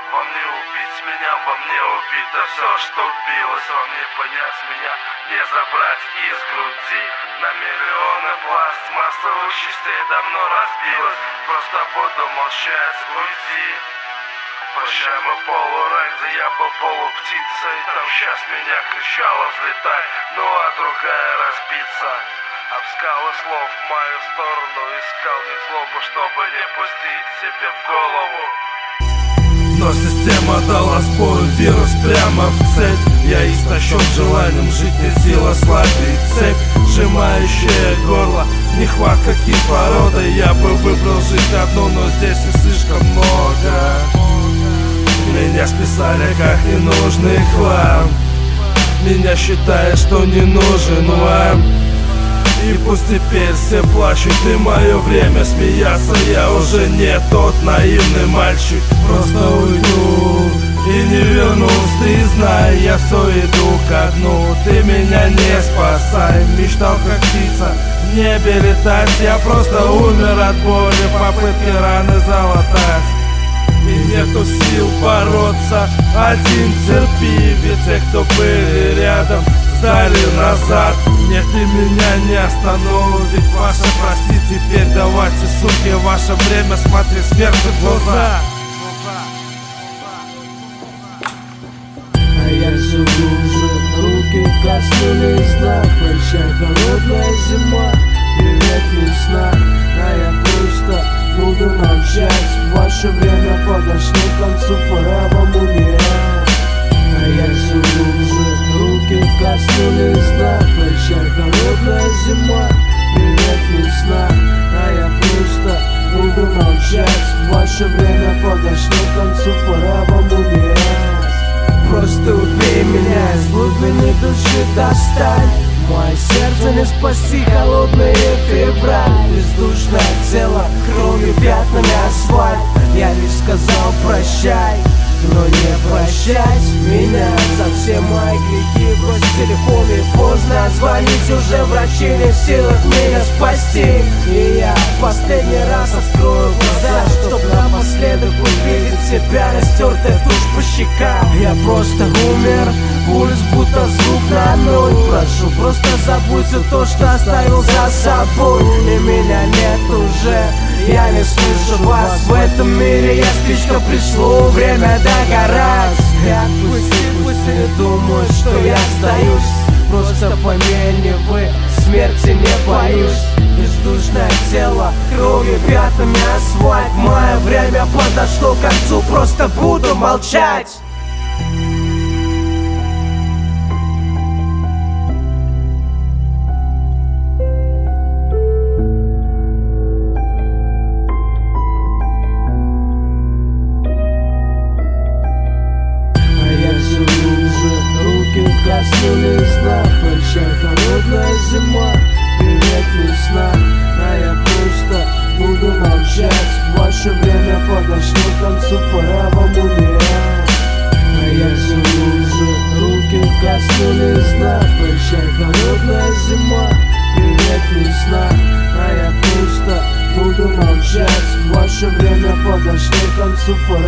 Во мне убить меня, во мне убито все, что билось. Вам не понять меня, не забрать из груди. На миллионы пластмассовых частей давно разбилось. Просто буду молчать, уйди. Прощай, мой полурайк, я был полуптицей. Там сейчас меня кричало взлетай, ну а другая разбиться. Об скалы слов в мою сторону искал не злобу, чтобы не пустить себе в голову. Но система дала сбой, вирус прямо в цель. Я истощен желанием жить, нет сил ослабить цепь, сжимающая горло, нехватка кислорода. Я бы выбрал жить одну, но здесь и слишком много. Меня списали как ненужный хлам. Меня считают, что не нужен вам. И пусть теперь все плачут, и мое время смеяться. Я уже не тот наивный мальчик. Просто уйду и не вернусь. Ты знай, я все иду ко дну. Ты меня не спасай. Мечтал как птица в небе летать. Я просто умер от боли, попытки раны залатать. И нету сил бороться, один терпи. Ведь те, кто были рядом, сдали назад. Нет, и меня не остановит ваше прости. Теперь давайте, суки, ваше время, смотри смерти в глаза. А я все глубже, руки коснулись дна. Прощай, холодная зима, привет, весна. А я просто буду молчать. Ваше время подошло к концу, пора вам умирать. А я все глубже, руки коснулись дна. Прощай, холодная зима, привет, весна. А я просто буду молчать. Ваше время подошло к концу, пора вам умирать. Просто убей меня, из глубины души достань. Мое сердце не спаси, холодное февраль. Бездушное тело, кровью пятнами асфальт. Я лишь сказал прощай, но не прощать меня за все мои грехи. Брось телефон и поздно звонить, уже врачи не в силах меня спасти. И я последний раз открою глаза, чтоб напоследок увидеть себя, растертая тушь по щекам. Я просто умер, пульс будто звук на ноль. Прошу, просто забудь все то, что оставил за собой. И меня нет уже, я не слышу вас. В этом мире я спичка, пришло время догорать. И отпусти, пусть не думают, что я сдаюсь. Просто помяни вы, смерти не боюсь. Бездушное тело, кровью пятнами асфальт. Мое время подошло к концу, просто буду молчать. Коснулись дна, прощай, холодная зима, привет, весна. А я просто буду молчать. Ваше время подошло к концу, пора вам умирать. А я все глубже, руки коснулись дна. Прощай, холодная зима, привет, весна. А я просто буду молчать. Ваше время подошло к концу, пора